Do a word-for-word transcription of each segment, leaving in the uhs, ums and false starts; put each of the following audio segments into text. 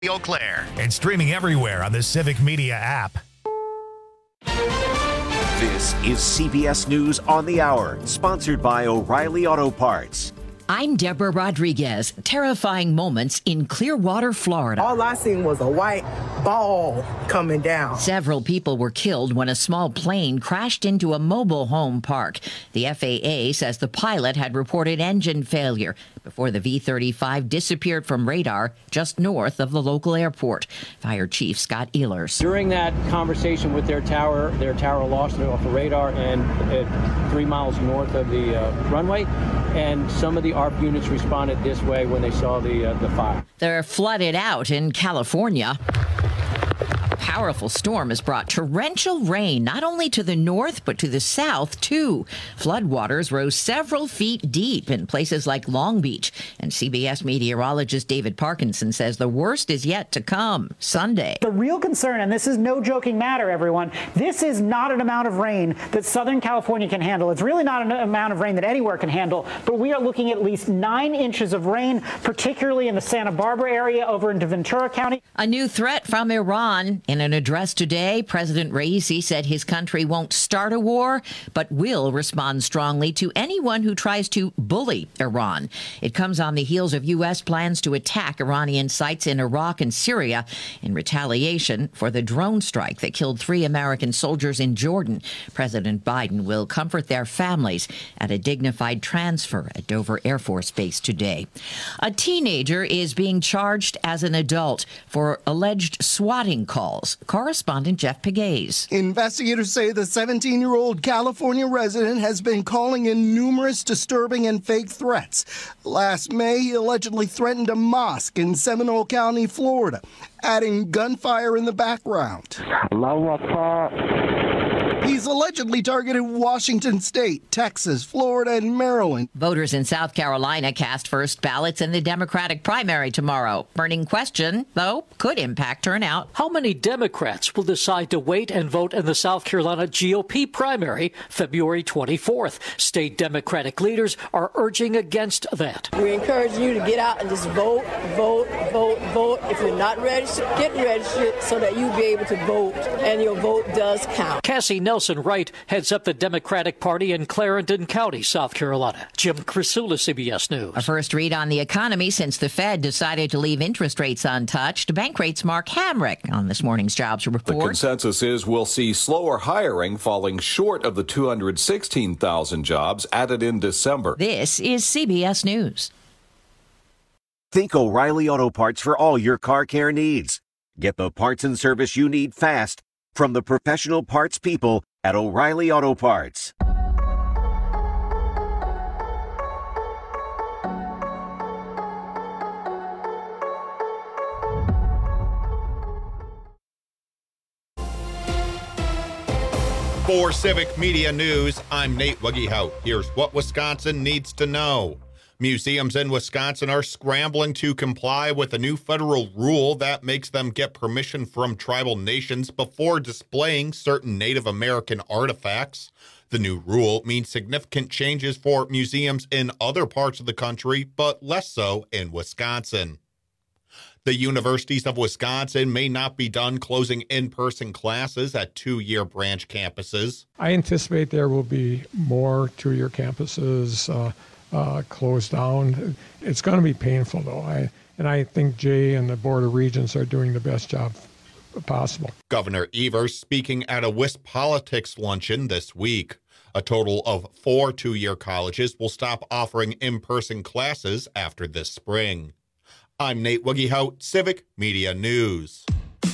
Eau Claire. And streaming everywhere on the Civic Media app. This is C B S News on the Hour, sponsored by O'Reilly Auto Parts. I'm Deborah Rodriguez. Terrifying moments in Clearwater, Florida. All I seen was a white ball coming down. Several people were killed when a small plane crashed into a mobile home park. The F A A says the pilot had reported engine failure before the V thirty-five disappeared from radar just north of the local airport. Fire Chief Scott Ehlers. During that conversation with their tower, their tower lost it off the radar and uh, three miles north of the uh, runway. And some of the A R P units responded this way when they saw the uh, the fire. They're flooded out in California. A powerful storm has brought torrential rain not only to the north but to the south too. Floodwaters rose several feet deep in places like Long Beach, and C B S meteorologist David Parkinson says the worst is yet to come Sunday. The real concern, and this is no joking matter, everyone, this is not an amount of rain that Southern California can handle. It's really not an amount of rain that anywhere can handle, but we are looking at least nine inches of rain, particularly in the Santa Barbara area over into Ventura County. A new threat from Iran. In an address today, President Raisi said his country won't start a war, but will respond strongly to anyone who tries to bully Iran. It comes on the heels of U S plans to attack Iranian sites in Iraq and Syria in retaliation for the drone strike that killed three American soldiers in Jordan. President Biden will comfort their families at a dignified transfer at Dover Air Force Base today. A teenager is being charged as an adult for alleged swatting calls. Correspondent Jeff Pegues. Investigators say the seventeen-year-old California resident has been calling in numerous disturbing and fake threats. Last May, he allegedly threatened a mosque in Seminole County, Florida, adding gunfire in the background. He's allegedly targeted Washington State, Texas, Florida, and Maryland. Voters in South Carolina cast first ballots in the Democratic primary tomorrow. Burning question, though, could impact turnout. How many Democrats will decide to wait and vote in the South Carolina G O P primary February twenty-fourth? State Democratic leaders are urging against that. We encourage you to get out and just vote, vote, vote, vote. If you're not registered, get registered so that you'll be able to vote and your vote does count. Cassie Nelson Wright heads up the Democratic Party in Clarendon County, South Carolina. Jim Crisula, C B S News. A first read on the economy since the Fed decided to leave interest rates untouched. Bankrate's Mark Hamrick on this morning's jobs report. The consensus is we'll see slower hiring, falling short of the two hundred sixteen thousand jobs added in December. This is C B S News. Think O'Reilly Auto Parts for all your car care needs. Get the parts and service you need fast from the professional parts people at O'Reilly Auto Parts. For Civic Media News, I'm Nate Wuggehout. Here's what Wisconsin needs to know. Museums in Wisconsin are scrambling to comply with a new federal rule that makes them get permission from tribal nations before displaying certain Native American artifacts. The new rule means significant changes for museums in other parts of the country, but less so in Wisconsin. The universities of Wisconsin may not be done closing in-person classes at two-year branch campuses. I anticipate there will be more two-year campuses uh, Uh, closed down. It's going to be painful, though. I, and I think Jay and the Board of Regents are doing the best job possible. Governor Evers speaking at a WisPolitics luncheon this week. A total of four two-year colleges will stop offering in-person classes after this spring. I'm Nate Wuggehout, Civic Media News.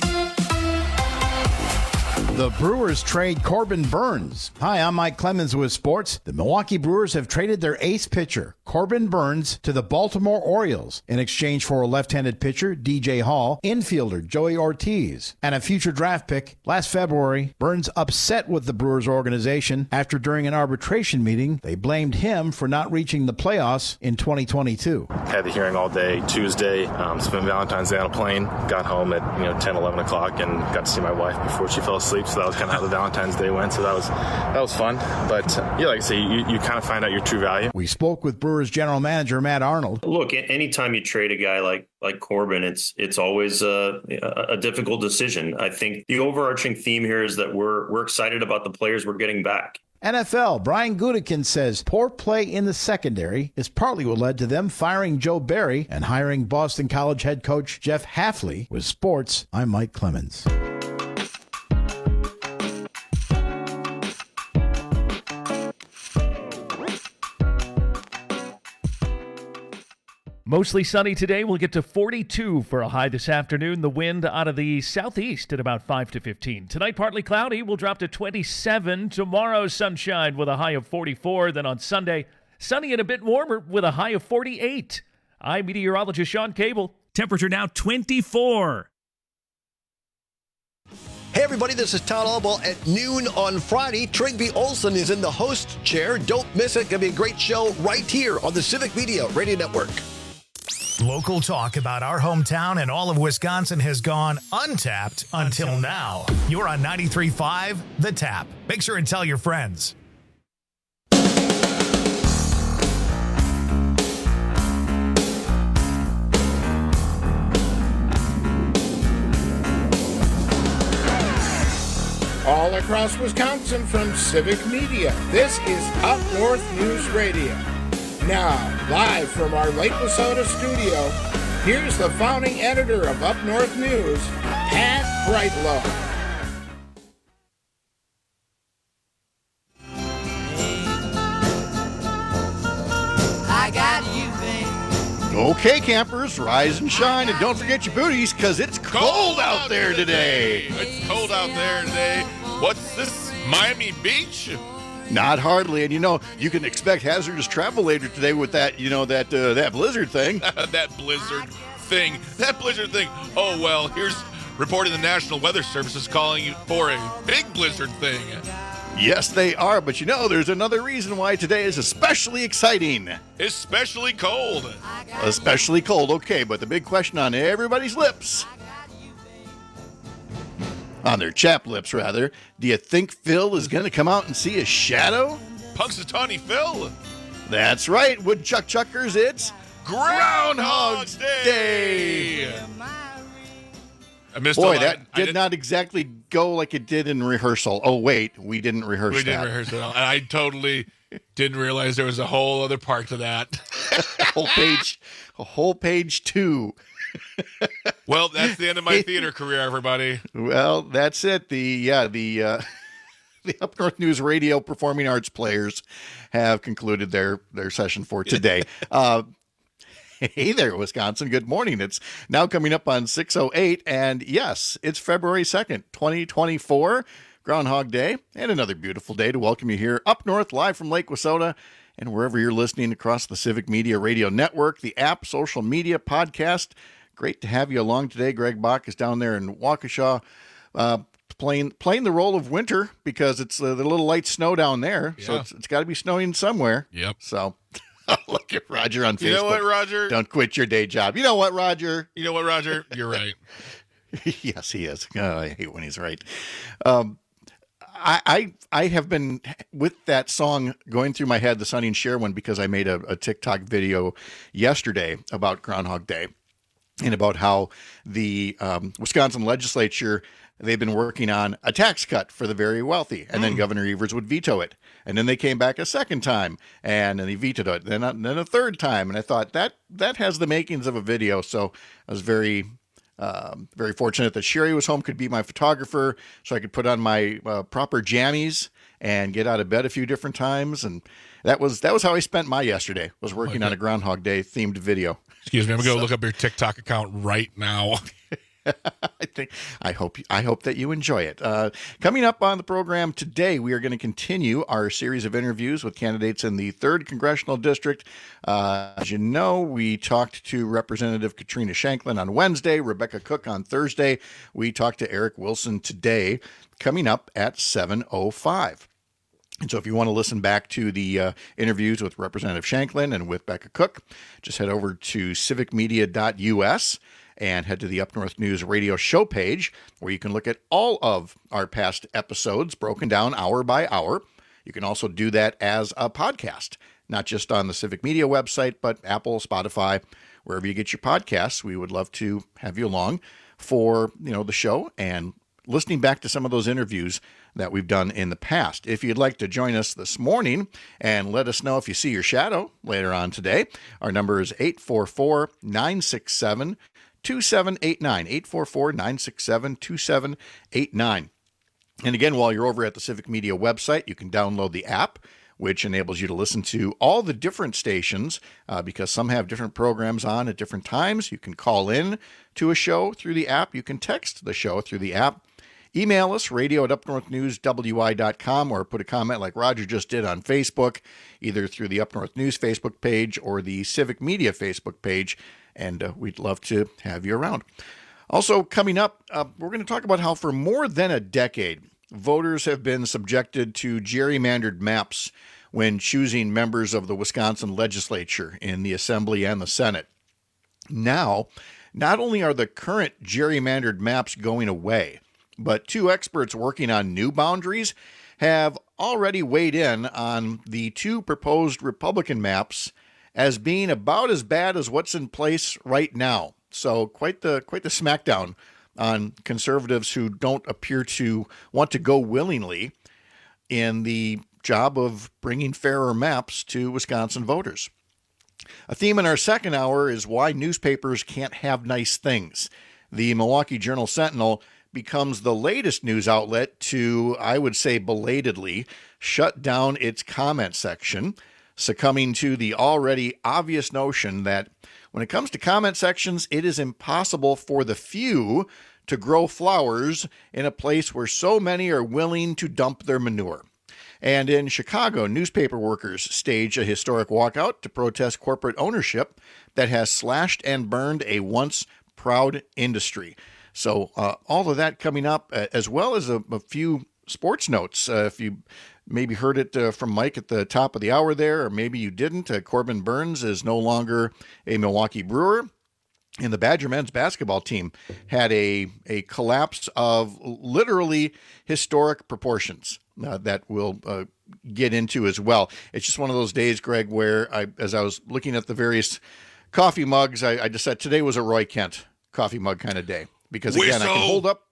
The Brewers trade Corbin Burnes. Hi, I'm Mike Clemens with sports. The Milwaukee Brewers have traded their ace pitcher, Corbin Burnes, to the Baltimore Orioles in exchange for a left-handed pitcher, D J Hall, infielder Joey Ortiz, and a future draft pick. Last February, Burnes upset with the Brewers organization after during an arbitration meeting, they blamed him for not reaching the playoffs in twenty twenty-two. Had the hearing all day Tuesday, um, spent Valentine's Day on a plane, got home at you know ten, eleven o'clock, and got to see my wife before she fell asleep. So that was kind of how the Valentine's Day went. So that was that was fun. But yeah, like I say, you, you kind of find out your true value. We spoke with Brewers general manager Matt Arnold. Look, anytime you trade a guy like like Corbin, it's it's always a, a difficult decision. I think the overarching theme here is that we're we're excited about the players we're getting back. N F L, Brian Gutekunst says poor play in the secondary is partly what led to them firing Joe Barry and hiring Boston College head coach Jeff Hafley. With sports, I'm Mike Clemens. Mostly sunny today. We'll get to forty-two for a high this afternoon. The wind out of the southeast at about five to fifteen. Tonight, partly cloudy. We'll drop to twenty-seven. Tomorrow, sunshine with a high of forty-four. Then on Sunday, sunny and a bit warmer with a high of forty-eight. I'm meteorologist Sean Cable. Temperature now twenty-four. Hey everybody, this is Todd Albaugh at noon on Friday. Trygve Olsen is in the host chair. Don't miss it. Gonna be a great show right here on the Civic Media Radio Network. Local talk about our hometown and all of Wisconsin has gone untapped until, until now. You're on ninety-three point five The Tap. Make sure and tell your friends. All across Wisconsin from Civic Media, this is Up North News Radio. Now, live from our Lake Wissota studio, here's the founding editor of Up North News, Pat Brightlow. I got you, babe. Okay, campers, rise and shine, and don't forget your booties, because it's cold, cold out, out there today. today. It's cold out there today. What's this, Miami Beach? Not hardly, and you know, you can expect hazardous travel later today with that, you know, that uh, that blizzard thing. that blizzard thing. That blizzard thing. Oh, well, here's reporting the National Weather Service is calling for a big blizzard thing. Yes, they are, but you know, there's another reason why today is especially exciting. Especially cold. Especially cold, okay, but the big question on everybody's lips, on their chap lips, rather, do you think Phil is going to come out and see a shadow? Punxsutawney Phil. That's right, Woodchuck Chuckers, it's Groundhog's Day. Day. I missed Boy, a that did, did not exactly go like it did in rehearsal. Oh, wait, we didn't rehearse we that. We didn't rehearse it all. And I totally didn't realize there was a whole other part to that. a whole page, a whole page two. Well, that's the end of my theater career, everybody. Well, that's it. The yeah, the uh, the Up North News Radio Performing Arts players have concluded their their session for today. uh, hey there, Wisconsin. Good morning. It's now coming up on six oh eight, and yes, it's February second, twenty twenty-four, Groundhog Day, and another beautiful day to welcome you here up north, live from Lake Wissota, and wherever you're listening across the Civic Media Radio Network, the app, social media, podcast. Great to have you along today. Greg Bach is down there in Waukesha uh, playing playing the role of winter because it's uh, the little light snow down there. Yeah. So it's, it's got to be snowing somewhere. Yep. So look at Roger on Facebook. You know what, Roger? Don't quit your day job. You know what, Roger? You know what, Roger? You're right. Yes, he is. Oh, I hate when he's right. Um, I, I I have been with that song going through my head, the Sonny and Cher one, because I made a, a TikTok video yesterday about Groundhog Day. And about how the um, Wisconsin legislature, they've been working on a tax cut for the very wealthy. And mm. then Governor Evers would veto it. And then they came back a second time, and then he vetoed it. Then, then a third time. And I thought, that that has the makings of a video. So I was very, um, very fortunate that Sherry was home, could be my photographer, so I could put on my uh, proper jammies and get out of bed a few different times. And that was that was how I spent my yesterday, was working on a Groundhog Day themed video. Excuse me, I'm gonna go so, look up your TikTok account right now. I think I hope I hope that you enjoy it. Uh, coming up on the program today, we are going to continue our series of interviews with candidates in the third Congressional District. Uh, as you know, we talked to Representative Katrina Shanklin on Wednesday, Rebecca Cook on Thursday. We talked to Eric Wilson today, coming up at seven oh five. And so if you want to listen back to the uh, interviews with Representative Shanklin and with Becca Cook, just head over to civic media dot U S and head to the Up North News radio show page where you can look at all of our past episodes broken down hour by hour. You can also do that as a podcast, not just on the Civic Media website, but Apple, Spotify, wherever you get your podcasts. We would love to have you along for, you know, the show and listening back to some of those interviews that we've done in the past. If you'd like to join us this morning and let us know if you see your shadow later on today, our number is eight four four, nine six seven, two seven eight nine, eight four four, nine six seven, two seven eight nine. And again, while you're over at the Civic Media website, you can download the app, which enables you to listen to all the different stations uh, because some have different programs on at different times. You can call in to a show through the app. You can text the show through the app. Email us, radio at up north news w i dot com, or put a comment like Roger just did on Facebook, either through the Up North News Facebook page or the Civic Media Facebook page, and uh, we'd love to have you around. Also, coming up, uh, we're going to talk about how for more than a decade, voters have been subjected to gerrymandered maps when choosing members of the Wisconsin legislature in the Assembly and the Senate. Now, not only are the current gerrymandered maps going away, but two experts working on new boundaries have already weighed in on the two proposed Republican maps as being about as bad as what's in place right now. So quite the quite the smackdown on conservatives who don't appear to want to go willingly in the job of bringing fairer maps to Wisconsin voters. A theme in our second hour is why newspapers can't have nice things. The Milwaukee Journal-Sentinel becomes the latest news outlet to, I would say belatedly, shut down its comment section, succumbing to the already obvious notion that when it comes to comment sections, it is impossible for the few to grow flowers in a place where so many are willing to dump their manure. And in Chicago, newspaper workers stage a historic walkout to protest corporate ownership that has slashed and burned a once proud industry. So uh, all of that coming up, uh, as well as a, a few sports notes. Uh, if you maybe heard it uh, from Mike at the top of the hour there, or maybe you didn't, uh, Corbin Burns is no longer a Milwaukee Brewer. And the Badger men's basketball team had a, a collapse of literally historic proportions uh, that we'll uh, get into as well. It's just one of those days, Greg, where I, as I was looking at the various coffee mugs, I, I just said today was a Roy Kent coffee mug kind of day. Because, again, Whistle. I can hold up...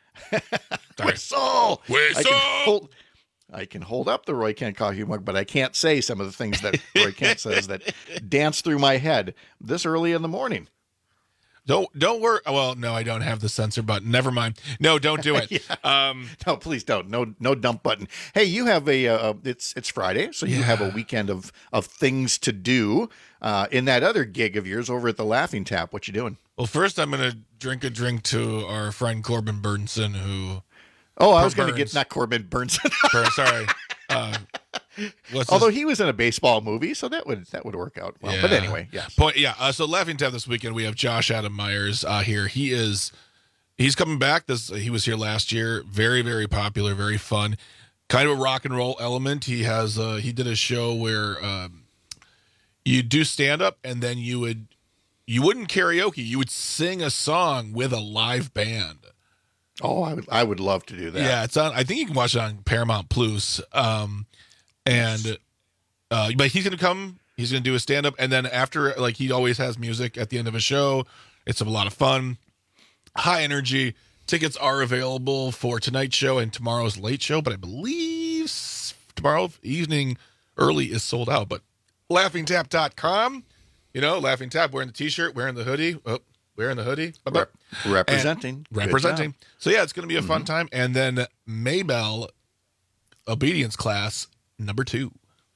Whistle! Whistle! I can hold... I can hold up the Roy Kent coffee mug, but I can't say some of the things that Roy Kent says that dance through my head this early in the morning. Don't don't worry. Well, no, I don't have the censor button. Never mind. No, don't do it. yeah. um, no, please don't. No, no dump button. Hey, you have a. Uh, it's it's Friday, so you yeah. have a weekend of of things to do. Uh, in that other gig of yours over at the Laughing Tap, what you doing? Well, first I'm going to drink a drink to our friend Corbin Burnson, who. Oh, I was going to get not Corbin Burnson. Burn, sorry. Uh, Although his? he was in a baseball movie, so that would that would work out well. Yeah. But anyway, yes. Point, yeah. Uh, so Laughing Tap this weekend, we have Josh Adam Myers uh, here. He is he's coming back. This he was here last year. Very very popular, very fun, kind of a rock and roll element. He has uh, he did a show where um, you do stand up and then you would you wouldn't karaoke. You would sing a song with a live band. Oh, I would I would love to do that. Yeah, it's on. I think you can watch it on Paramount Plus. Um, and uh, but he's gonna come. He's gonna do a stand up, and then after, like he always has music at the end of a show. It's a lot of fun, high energy. Tickets are available for tonight's show and tomorrow's late show, but I believe tomorrow evening early is sold out. But laughing tap dot com, you know, Laughing Tap, wearing the t-shirt, wearing the hoodie. Oh, wearing the hoodie. Rep- representing. And representing. So, yeah, it's going to be a fun mm-hmm. time. And then Maybell, obedience class number two.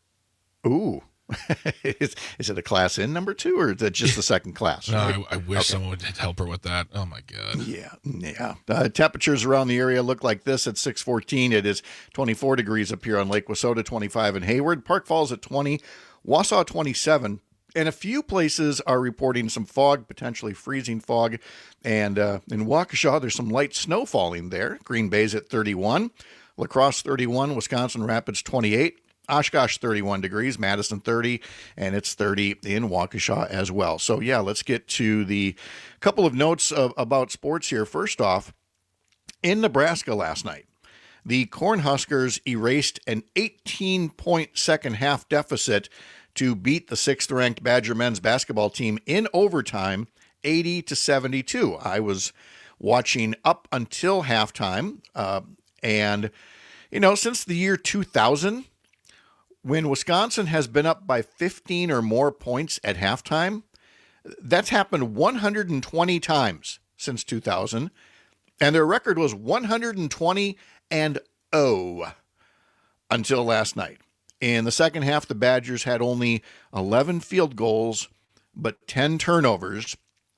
Ooh. is, is it a class in number two, or is it just the second class? No, I, I wish okay. someone would help her with that. Oh, my God. Yeah, yeah. Uh, temperatures around the area look like this at six fourteen. It is twenty-four degrees up here on Lake Wissota, twenty-five in Hayward. Park Falls at twenty. Wausau, twenty-seven. And a few places are reporting some fog, potentially freezing fog. And uh, in Waukesha, there's some light snow falling there. Green Bay's at thirty-one. La Crosse, thirty-one. Wisconsin Rapids, twenty-eight. Oshkosh thirty-one degrees, Madison thirty, and it's thirty in Waukesha as well. So yeah, let's get to the couple of notes of, about sports here. First off, in Nebraska last night, the Cornhuskers erased an eighteen-point second half deficit to beat the sixth-ranked Badger men's basketball team in overtime, eighty to seventy-two. I was watching up until halftime, uh, and, you know, since the year two thousand, when Wisconsin has been up by fifteen or more points at halftime, that's happened one hundred twenty times since two thousand, and their record was one hundred twenty and oh until last night. In the second half, the Badgers had only eleven field goals, but ten turnovers,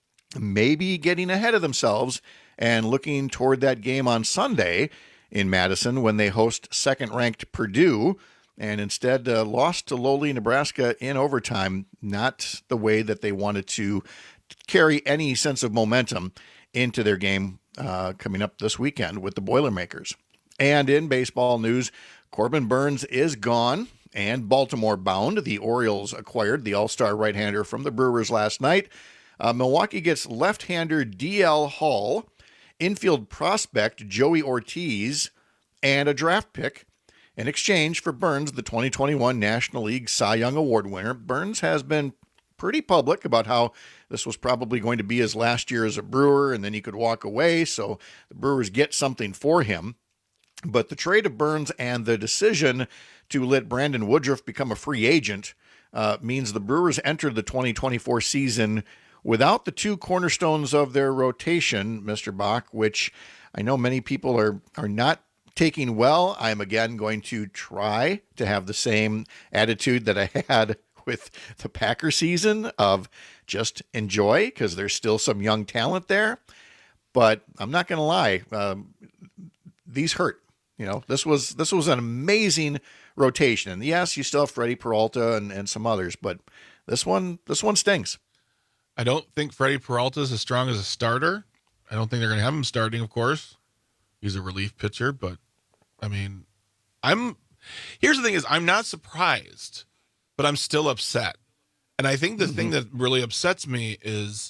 maybe getting ahead of themselves and looking toward that game on Sunday in Madison when they host second-ranked Purdue, and instead uh, lost to lowly Nebraska in overtime, not the way that they wanted to carry any sense of momentum into their game uh, coming up this weekend with the Boilermakers. And in baseball news, Corbin Burnes is gone and Baltimore bound. The Orioles acquired the all-star right-hander from the Brewers last night. Uh, Milwaukee gets left-hander D L Hall, infield prospect Joey Ortiz, and a draft pick in exchange for Burnes, the twenty twenty-one National League Cy Young Award winner. Burnes has been pretty public about how this was probably going to be his last year as a Brewer, and then he could walk away, so the Brewers get something for him. But the trade of Burnes and the decision to let Brandon Woodruff become a free agent uh, means the Brewers entered the twenty twenty-four season without the two cornerstones of their rotation, Mister Bach, which I know many people are, are not taking well. I'm again going to try to have the same attitude that I had with the Packer season of just enjoy, because there's still some young talent there. But I'm not going to lie, um, these hurt. You know, this was this was an amazing rotation, and yes, you still have Freddie Peralta and, and some others, but this one this one stings. I don't think Freddie Peralta is as strong as a starter. I don't think they're going to have him starting, of course. He's a relief pitcher, but I mean, I'm here's the thing is I'm not surprised, but I'm still upset. And I think the mm-hmm. thing that really upsets me is,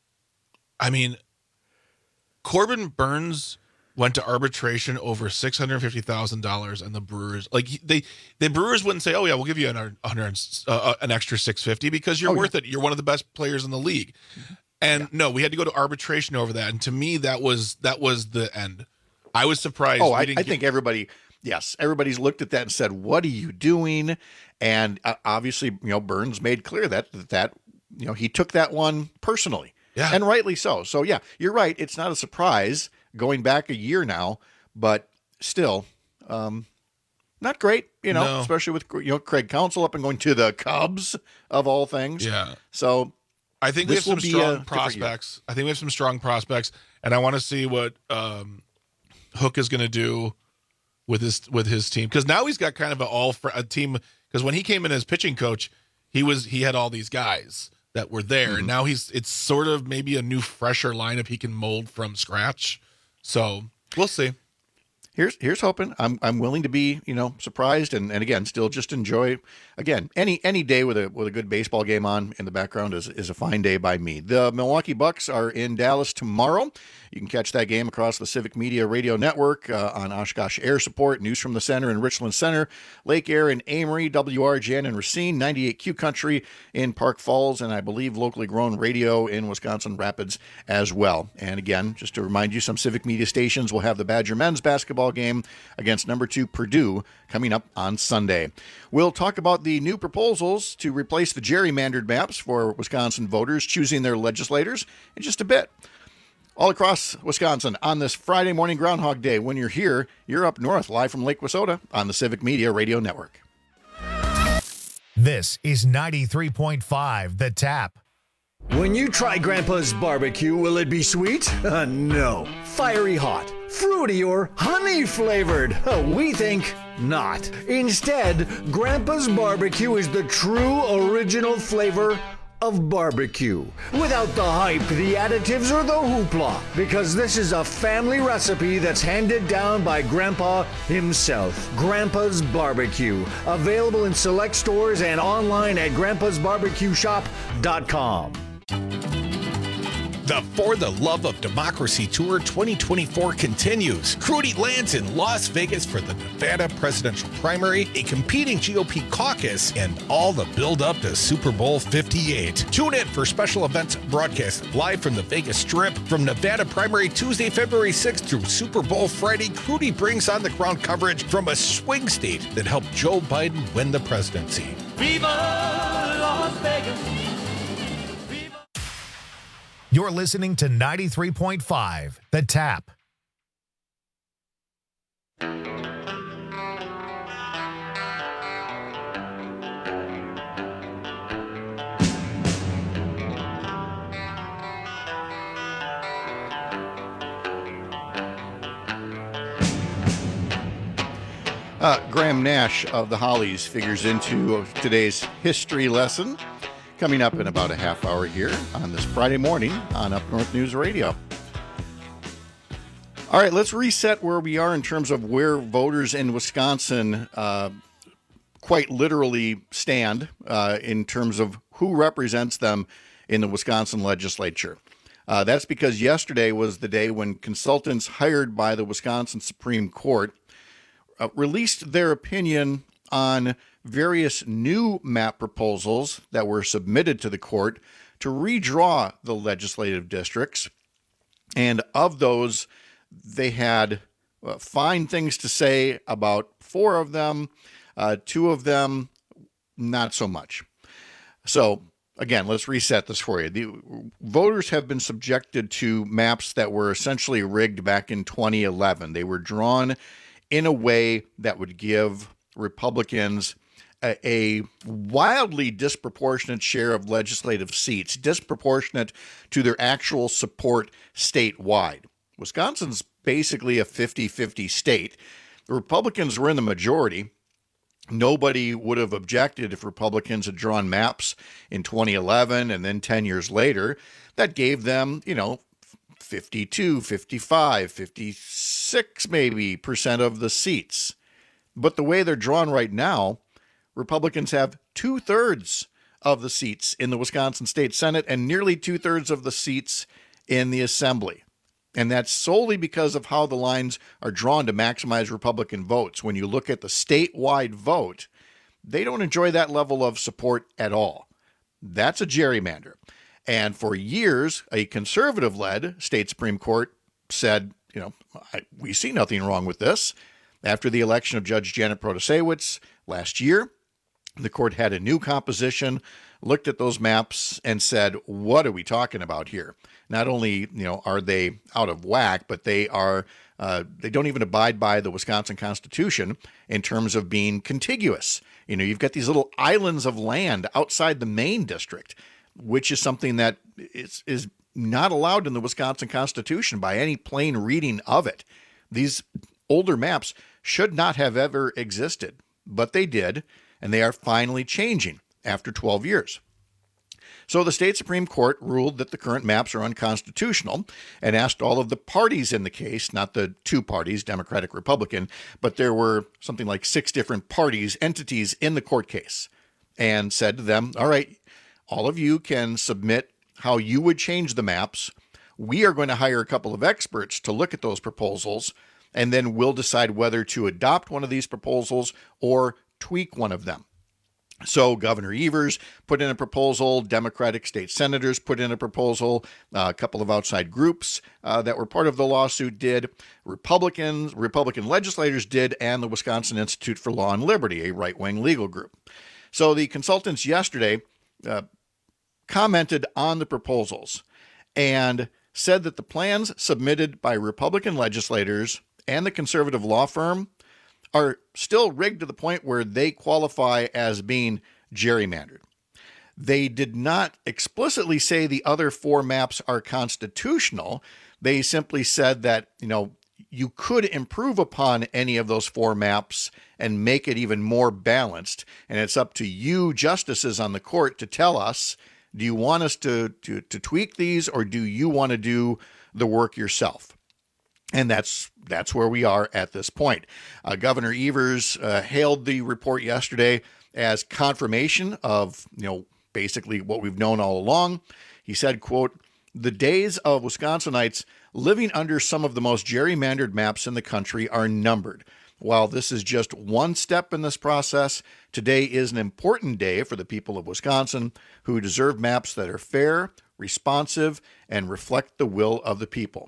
I mean, Corbin Burnes went to arbitration over six hundred fifty thousand dollars, and the Brewers, like they, the Brewers wouldn't say, "Oh yeah, we'll give you an hundred, uh, an extra six fifty because you're oh, worth yeah. it. You're one of the best players in the league." And yeah. no, we had to go to arbitration over that. And to me, that was that was the end. I was surprised. Oh, I, I get- think everybody, yes, everybody's looked at that and said, "What are you doing?" And uh, obviously, you know, Burnes made clear that that you know he took that one personally, yeah, and rightly so. So yeah, you're right. It's not a surprise. Going back a year now, but still, um, not great, you know, no. especially with, you know, Craig Counsell up and going to the Cubs of all things. Yeah. So I think we have some strong prospects. I think we have some strong prospects, and I want to see what um, Hook is going to do with his with his team, because now he's got kind of a all fr- a team. Because when he came in as pitching coach, he was he had all these guys that were there, mm-hmm. and now he's it's sort of maybe a new, fresher lineup he can mold from scratch. So we'll see. Here's here's hoping. I'm I'm willing to be, you know, surprised and, and again still just enjoy. Again, any any day with a with a good baseball game on in the background is is a fine day by me. The Milwaukee Bucks are in Dallas tomorrow. You can catch that game across the Civic Media Radio Network uh, on Oshkosh Air Support, News from the Center in Richland Center, Lake Air in Amory, W R J N in Racine, ninety-eight Q Country in Park Falls, and I believe locally grown radio in Wisconsin Rapids as well. And again, just to remind you, some Civic Media stations will have the Badger men's basketball game against number two Purdue coming up on Sunday. We'll talk about the new proposals to replace the gerrymandered maps for Wisconsin voters choosing their legislators in just a bit. All across Wisconsin on this Friday morning Groundhog Day. When you're here, you're up north, live from Lake Wissota on the Civic Media Radio Network. This is ninety-three point five The Tap. When you try Grandpa's barbecue, will it be sweet? Uh, no. Fiery hot, fruity, or honey flavored? Uh, we think not. Instead, Grandpa's barbecue is the true original flavor of barbecue. Without the hype, the additives, or the hoopla. Because this is a family recipe that's handed down by Grandpa himself. Grandpa's Barbecue. Available in select stores and online at grandpas barbecue shop dot com. The For the Love of Democracy Tour twenty twenty-four continues. Crudy lands in Las Vegas for the Nevada presidential primary, a competing G O P caucus, and all the build-up to Super Bowl fifty-eight. Tune in for special events broadcast live from the Vegas Strip. From Nevada primary Tuesday, February sixth through Super Bowl Friday, Crudy brings on the ground coverage from a swing state that helped Joe Biden win the presidency. Viva Las Vegas. You're listening to ninety-three point five, The Tap. Uh, Graham Nash of the Hollies figures into today's history lesson, coming up in about a half hour here on this Friday morning on Up North News Radio. All right, let's reset where we are in terms of where voters in Wisconsin uh, quite literally stand uh, in terms of who represents them in the Wisconsin legislature. Uh, that's because yesterday was the day when consultants hired by the Wisconsin Supreme Court uh, released their opinion on various new map proposals that were submitted to the court to redraw the legislative districts. And of those, they had uh, fine things to say about four of them, uh, two of them, not so much. So, again, let's reset this for you. The voters have been subjected to maps that were essentially rigged back in twenty eleven. They were drawn in a way that would give Republicans a, a wildly disproportionate share of legislative seats, disproportionate to their actual support statewide. Wisconsin's basically a fifty-fifty state. The Republicans were in the majority. Nobody would have objected if Republicans had drawn maps in twenty eleven and then ten years later that gave them, you know, fifty-two, fifty-five, fifty-six maybe percent of the seats. But the way they're drawn right now, Republicans have two-thirds of the seats in the Wisconsin State Senate and nearly two-thirds of the seats in the Assembly. And that's solely because of how the lines are drawn to maximize Republican votes. When you look at the statewide vote, they don't enjoy that level of support at all. That's a gerrymander. And for years, a conservative-led state Supreme Court said, you know, I, we see nothing wrong with this. After the election of Judge Janet Protasewicz last year, the court had a new composition, looked at those maps, and said, what are we talking about here? Not only, you know, are they out of whack, but they are uh, they don't even abide by the Wisconsin Constitution in terms of being contiguous. You know, you've got these little islands of land outside the main district, which is something that is is not allowed in the Wisconsin Constitution by any plain reading of it. These older maps should not have ever existed, but they did, and they are finally changing after twelve years. So the state Supreme Court ruled that the current maps are unconstitutional and asked all of the parties in the case, not the two parties, Democratic, Republican, but there were something like six different parties, entities in the court case, and said to them, all right, all of you can submit how you would change the maps. We are going to hire a couple of experts to look at those proposals, and then we'll decide whether to adopt one of these proposals or tweak one of them. So Governor Evers put in a proposal, Democratic state senators put in a proposal, uh, a couple of outside groups uh, that were part of the lawsuit did, Republicans, Republican legislators did, and the Wisconsin Institute for Law and Liberty, a right-wing legal group. So the consultants yesterday uh, commented on the proposals and said that the plans submitted by Republican legislators and the conservative law firm are still rigged to the point where they qualify as being gerrymandered. They did not explicitly say the other four maps are constitutional. They simply said that, you know, you could improve upon any of those four maps and make it even more balanced. And it's up to you, justices on the court, to tell us, Do you want us to, to, to tweak these, or do you want to do the work yourself? And that's that's where we are at this point. Uh, Governor Evers uh, hailed the report yesterday as confirmation of, you know, basically what we've known all along. He said, quote, "The days of Wisconsinites living under some of the most gerrymandered maps in the country are numbered. While this is just one step in this process, today is an important day for the people of Wisconsin who deserve maps that are fair, responsive, and reflect the will of the people."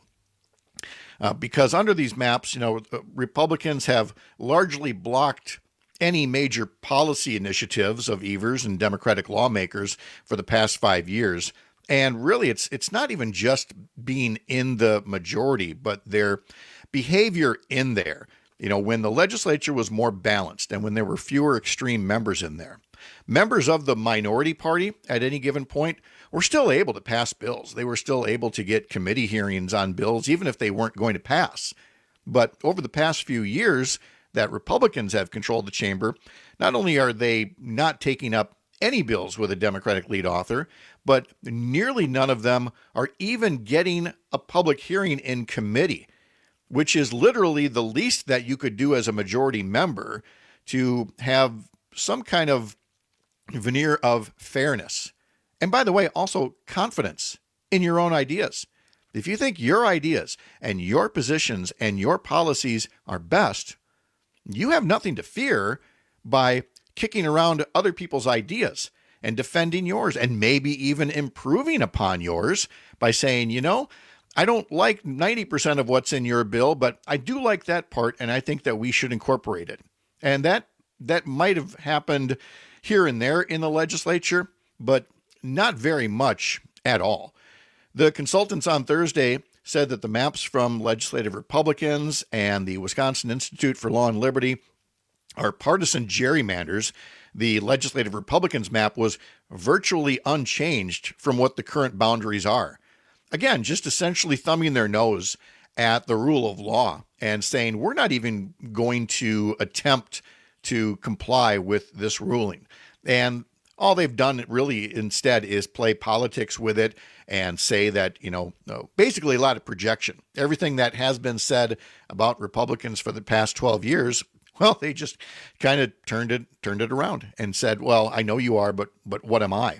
Uh, because under these maps, you know, Republicans have largely blocked any major policy initiatives of Evers and Democratic lawmakers for the past five years. And really, it's it's not even just being in the majority, but their behavior in there. You know, when the legislature was more balanced and when there were fewer extreme members in there, members of the minority party at any given point were still able to pass bills. They were still able to get committee hearings on bills, even if they weren't going to pass. But over the past few years that Republicans have controlled the chamber, not only are they not taking up any bills with a Democratic lead author, but nearly none of them are even getting a public hearing in committee, which is literally the least that you could do as a majority member to have some kind of veneer of fairness. And by the way, also confidence in your own ideas. If you think your ideas and your positions and your policies are best, you have nothing to fear by kicking around other people's ideas and defending yours, and maybe even improving upon yours by saying, you know, I don't like ninety percent of what's in your bill, but I do like that part, and I think that we should incorporate it. And that that might have happened here and there in the legislature, but not very much at all. The consultants on Thursday said that the maps from legislative Republicans and the Wisconsin Institute for Law and Liberty are partisan gerrymanders. The legislative Republicans map was virtually unchanged from what the current boundaries are. Again, just essentially thumbing their nose at the rule of law and saying, we're not even going to attempt to comply with this ruling. And all they've done really instead is play politics with it and say that, you know, basically a lot of projection. Everything that has been said about Republicans for the past twelve years, well, they just kind of turned it turned it around and said, well, I know you are, but but what am I?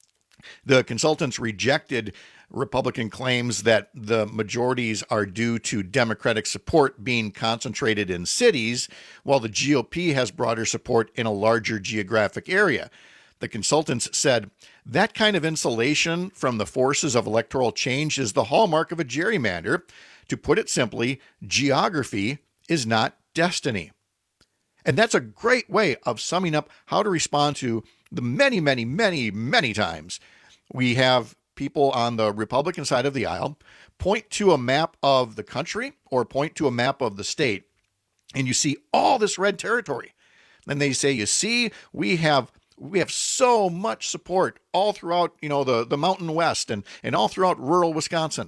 The consultants rejected Republican claims that the majorities are due to Democratic support being concentrated in cities, while the G O P has broader support in a larger geographic area. The consultants said that kind of insulation from the forces of electoral change is the hallmark of a gerrymander. To put it simply, geography is not destiny. And that's a great way of summing up how to respond to the many, many, many, many times we have people on the Republican side of the aisle point to a map of the country or point to a map of the state, and you see all this red territory. And they say, you see, we have we have so much support all throughout, you know, the, the Mountain West and, and all throughout rural Wisconsin.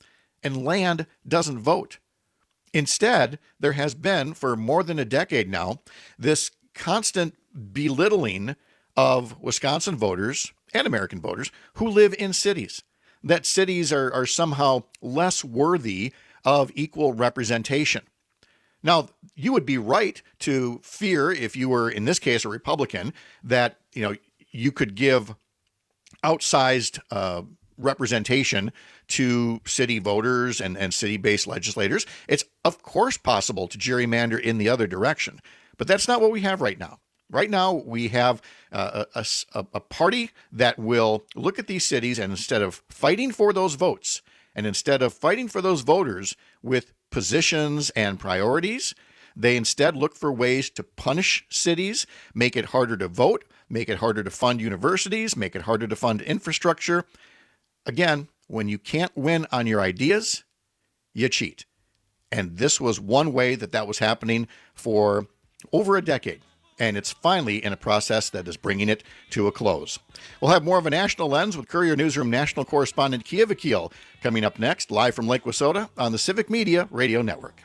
And land doesn't vote. Instead, there has been, for more than a decade now, this constant belittling of Wisconsin voters and American voters who live in cities, that cities are, are somehow less worthy of equal representation. Now, you would be right to fear, if you were, in this case, a Republican, that, you know, you could give outsized uh, representation to city voters and, and city-based legislators. It's, of course, possible to gerrymander in the other direction, but that's not what we have right now. Right now, we have uh, a, a, a party that will look at these cities, and instead of fighting for those votes, and instead of fighting for those voters with positions and priorities, they instead look for ways to punish cities, make it harder to vote, make it harder to fund universities, make it harder to fund infrastructure. Again, when you can't win on your ideas, you cheat. And this was one way that that was happening for over a decade. And it's finally in a process that is bringing it to a close. We'll have more of a national lens with Courier Newsroom national correspondent Kia Vakil coming up next, live from Lake Wissota on the Civic Media Radio Network.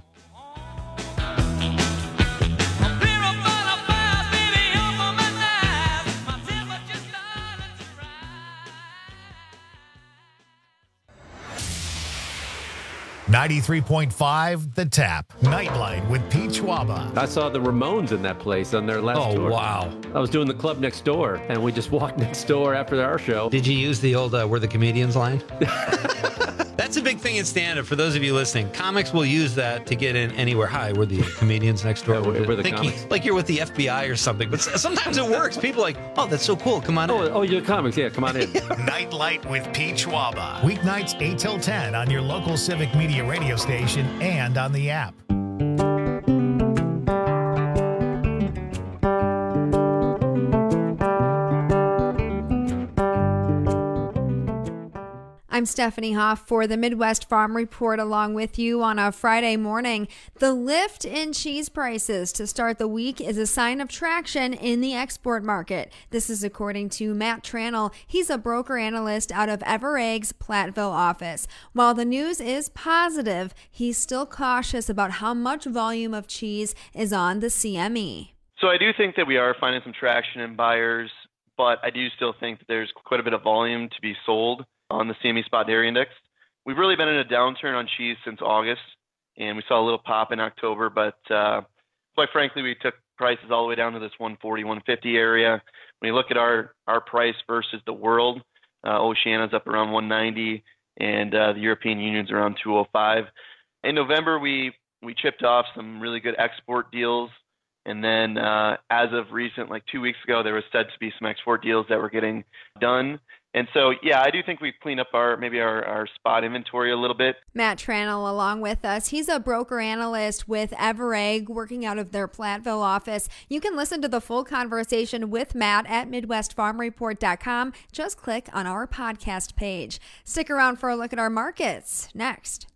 ninety-three point five The Tap. Nightlight with Pete Schwaba. I saw the Ramones in that place on their last Oh, tour. wow. I was doing the club next door, and we just walked next door after our show. Did you use the old uh, "We're the Comedians" line? That's a big thing in stand-up. For those of you listening, comics will use that to get in anywhere. Hi, we're the comedians next door. Yeah, we're, we're the Thinking, comics. like you're with the F B I or something. But sometimes it works. People are like, oh, that's so cool. Come on oh, in. Oh, you're comics. Yeah, come on in. Nightlight with Pete Schwaba. Weeknights eight till ten on your local Civic Media radio station and on the app. I'm Stephanie Hoff for the Midwest Farm Report along with you on a Friday morning. The lift in cheese prices to start the week is a sign of traction in the export market. This is according to Matt Tranel. He's a broker analyst out of Everegg's Platteville office. While the news is positive, he's still cautious about how much volume of cheese is on the C M E. So I do think that we are finding some traction in buyers, but I do still think that there's quite a bit of volume to be sold on the C M E Spot Dairy Index. We've really been in a downturn on cheese since August, and we saw a little pop in October, but uh, quite frankly, we took prices all the way down to this one forty, one fifty area. When you look at our, our price versus the world, uh, Oceania's up around one ninety, and uh, the European Union's around two oh five. In November, we, we chipped off some really good export deals, and then uh, as of recent, like two weeks ago, there was said to be some export deals that were getting done. And so, yeah, I do think we've cleaned up our maybe our, our spot inventory a little bit. Matt Tranel along with us. He's a broker analyst with Everegg working out of their Platteville office. You can listen to the full conversation with Matt at midwest farm report dot com. Just click on our podcast page. Stick around for a look at our markets. Next.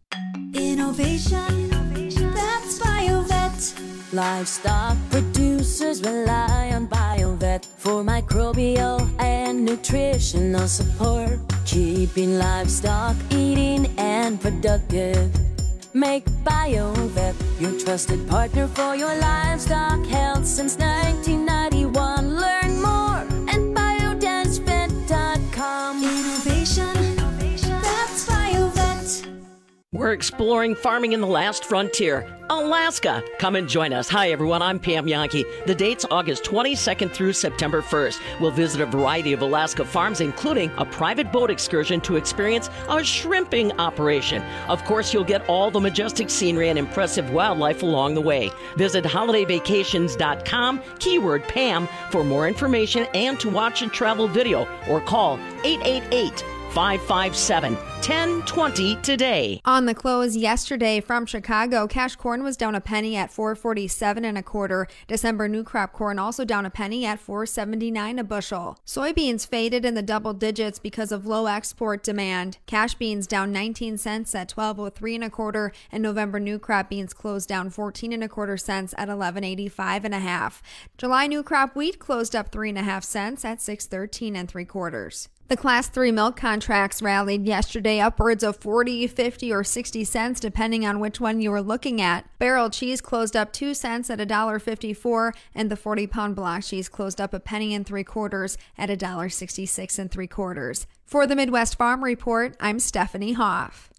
Innovation, that's BioVet. Livestock producers rely on BioVet for microbial and nutritional support, keeping livestock eating and productive. Make BioVet your trusted partner for your livestock health since nineteen ninety-one. Learn more at biodance vet dot com. Innovation, that's BioVet. We're exploring farming in the last frontier, Alaska. Come and join us. Hi, everyone. I'm Pam Yankee. The date's August twenty-second through September first. We'll visit a variety of Alaska farms, including a private boat excursion to experience a shrimping operation. Of course, you'll get all the majestic scenery and impressive wildlife along the way. Visit holiday vacations dot com, keyword Pam, for more information and to watch a travel video, or call eight eight eight, five five seven, ten twenty today. On the close yesterday from Chicago, cash corn was down a penny at four forty-seven and a quarter. December new crop corn also down a penny at four seventy-nine a bushel. Soybeans faded in the double digits because of low export demand. Cash beans down nineteen cents at twelve oh three and a quarter, and November new crop beans closed down fourteen and a quarter cents at eleven eighty-five and a half. July new crop wheat closed up three and a half cents at six thirteen and three quarters. The Class three milk contracts rallied yesterday upwards of forty, fifty, or sixty cents depending on which one you were looking at. Barrel cheese closed up two cents at one dollar fifty-four, and the forty-pound block cheese closed up a penny and three quarters at one dollar sixty-six and three quarters. For the Midwest Farm Report, I'm Stephanie Hoff.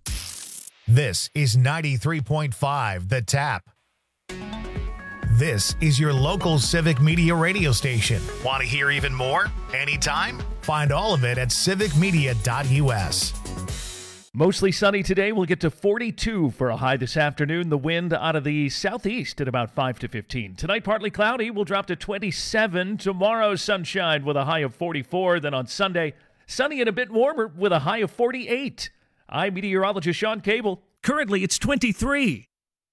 This is ninety-three point five The Tap. This is your local Civic Media radio station. Want to hear even more? Anytime? Find all of it at civic media dot u s. Mostly sunny today. We'll get to forty-two for a high this afternoon. The wind out of the southeast at about five to fifteen. Tonight, partly cloudy. We'll drop to twenty-seven. Tomorrow, sunshine with a high of forty-four. Then on Sunday, sunny and a bit warmer with a high of forty-eight. I'm meteorologist Sean Cable. Currently, it's twenty-three.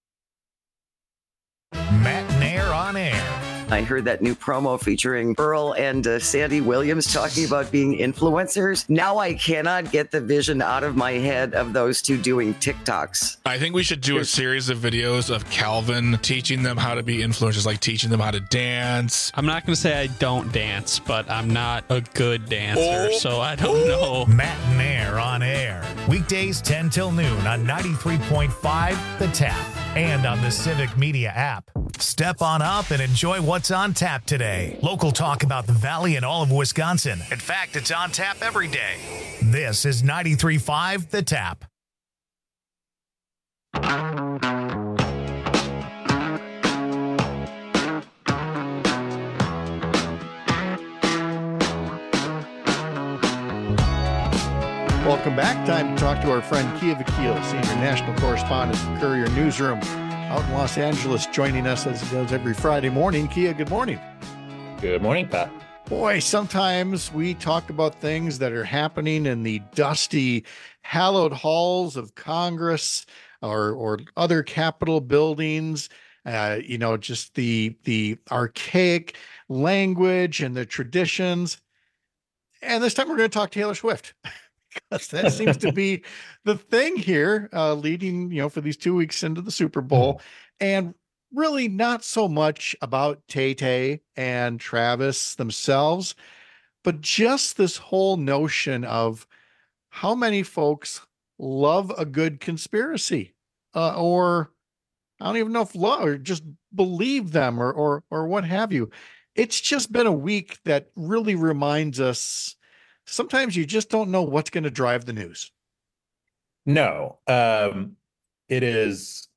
Matt Nair on air. I heard that new promo featuring Earl and uh, Sandy Williams talking about being influencers. Now I cannot get the vision out of my head of those two doing TikToks. I think we should do a series of videos of Calvin teaching them how to be influencers, like teaching them how to dance. I'm not going to say I don't dance, but I'm not a good dancer, oh. so I don't know. Matt Nair on air. Weekdays ten till noon on ninety-three point five The Tap and on the Civic Media app. Step on up and enjoy what's on tap today. Local talk about the Valley and all of Wisconsin. In fact, it's on tap every day. This is ninety-three point five The Tap. Welcome back. Time to talk to our friend Kia Vakil, senior national correspondent for Courier Newsroom out in Los Angeles, joining us as he does every Friday morning. Kia, good morning. Good morning, Pat. Boy, sometimes we talk about things that are happening in the dusty, hallowed halls of Congress or or other Capitol buildings. Uh, you know, just the the archaic language and the traditions. And this time we're going to talk Taylor Swift. Because that seems to be the thing here, uh, leading, you know, for these two weeks into the Super Bowl, and really not so much about Tay-Tay and Travis themselves, but just this whole notion of how many folks love a good conspiracy, uh, or I don't even know if love or just believe them or or or what have you. It's just been a week that really reminds us. Sometimes you just don't know what's going to drive the news. No, um, it is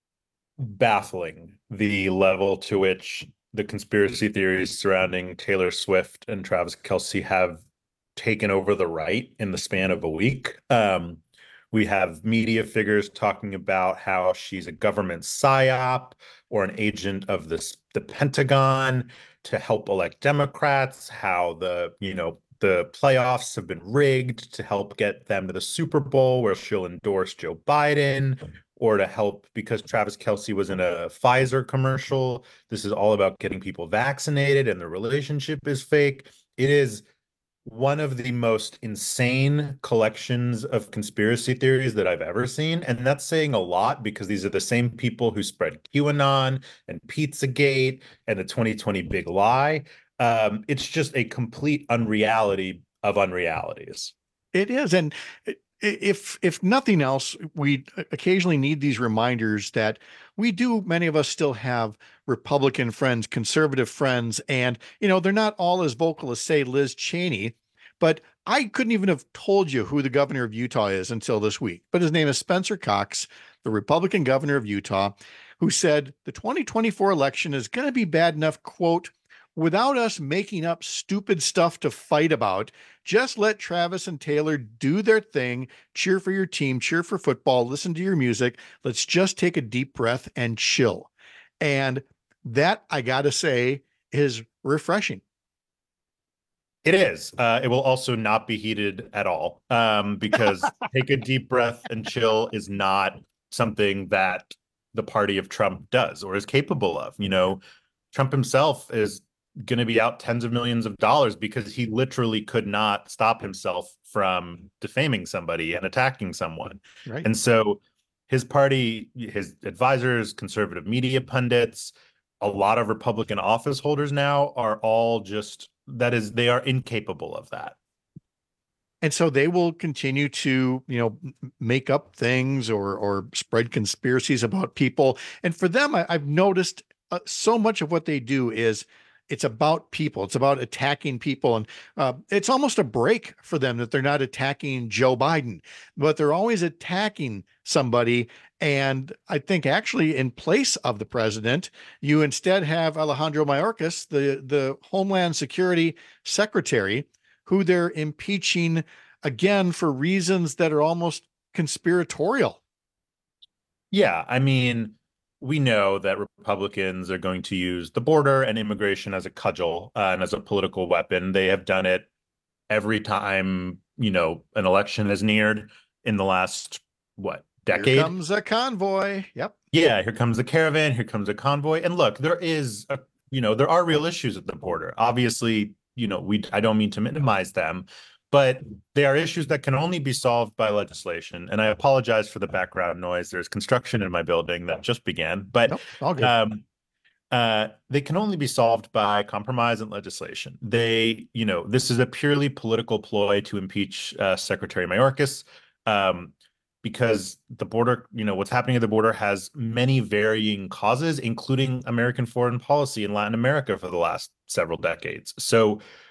baffling the level to which the conspiracy theories surrounding Taylor Swift and Travis Kelce have taken over the right in the span of a week. Um, we have media figures talking about how she's a government psyop or an agent of this, the Pentagon to help elect Democrats, how the, you know, the playoffs have been rigged to help get them to the Super Bowl where she'll endorse Joe Biden, or to help because Travis Kelce was in a Pfizer commercial. This is all about getting people vaccinated and the relationship is fake. It is one of the most insane collections of conspiracy theories that I've ever seen. And that's saying a lot because these are the same people who spread QAnon and Pizzagate and the twenty twenty big lie. Um, it's just a complete unreality of unrealities. It is. And if if nothing else, we occasionally need these reminders that we do, many of us still have Republican friends, conservative friends, and, you know, they're not all as vocal as, say, Liz Cheney, but I couldn't even have told you who the governor of Utah is until this week. But his name is Spencer Cox, the Republican governor of Utah, who said the twenty twenty-four election is going to be bad enough, quote, without us making up stupid stuff to fight about. Just let Travis and Taylor do their thing, cheer for your team, cheer for football, listen to your music. Let's just take a deep breath and chill. And that, I got to say, is refreshing. It is. Uh, it will also not be heated at all, um, because take a deep breath and chill is not something that the party of Trump does or is capable of. You know, Trump himself is going to be out tens of millions of dollars because he literally could not stop himself from defaming somebody and attacking someone. Right. And so his party, his advisors, conservative media pundits, a lot of Republican office holders now are all just, that is, they are incapable of that. And so they will continue to, you know, make up things or or spread conspiracies about people. And for them, I, I've noticed uh, so much of what they do is it's about people. It's about attacking people. And uh, it's almost a break for them that they're not attacking Joe Biden, but they're always attacking somebody. And I think actually in place of the president, you instead have Alejandro Mayorkas, the, the Homeland Security Secretary, who they're impeaching again for reasons that are almost conspiratorial. Yeah, I mean, we know that Republicans are going to use the border and immigration as a cudgel uh, and as a political weapon. They have done it every time, you know, an election is neared in the last, what, decade? Here comes a convoy. Yep. Yeah, here comes a caravan. Here comes a convoy. And look, there is, a, you know, there are real issues at the border. Obviously, you know, we I don't mean to minimize them, but they are issues that can only be solved by legislation. And I apologize for the background noise. There's construction in my building that just began, but nope, all good. Um, uh, they can only be solved by compromise and legislation. They, you know, this is a purely political ploy to impeach uh, Secretary Mayorkas, um, because the border, you know, what's happening at the border has many varying causes, including American foreign policy in Latin America for the last several decades. So